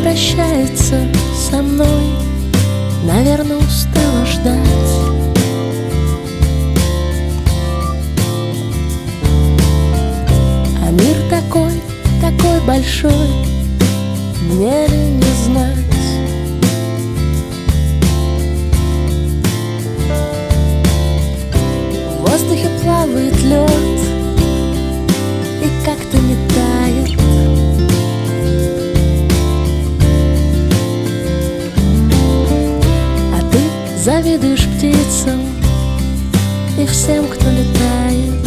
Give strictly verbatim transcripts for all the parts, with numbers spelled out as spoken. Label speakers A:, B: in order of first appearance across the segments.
A: прощается со мной, наверное, устала ждать. А мир такой, такой большой, мне ли не знать? В воздухе плавает лед и как-то не тает. А ты завидуешь птицам и всем, кто летает.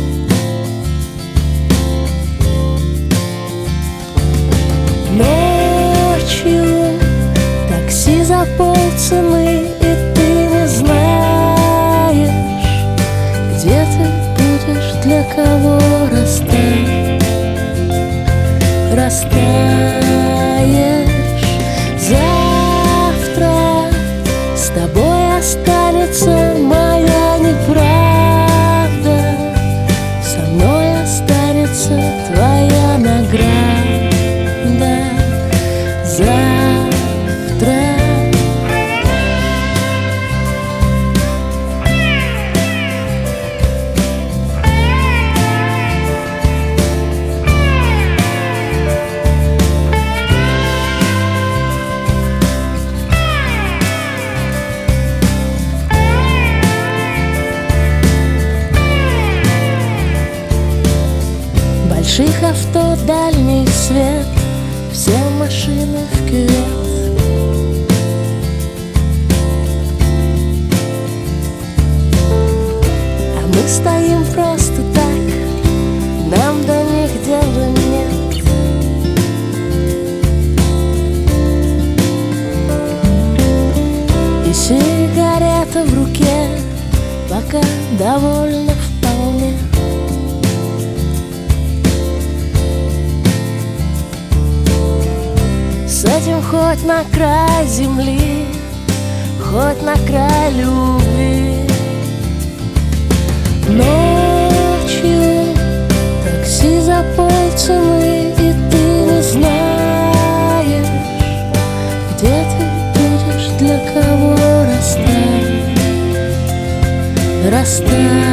A: Ночью такси за полцены, и ты не знаешь, где ты будешь, для кого растаешь, растаешь. Завтра с тобой останется моя неправда, со мной останется твоя награда. Завтра больших авто, дальний свет, все машины в кювет. А мы стоим просто так, нам до них дела нет. И сигарета в руке пока довольно вполне. С этим хоть на край земли, хоть на край любви. Ночью такси за полцены, и ты не знаешь, где ты будешь, для кого растаешь, растаешь.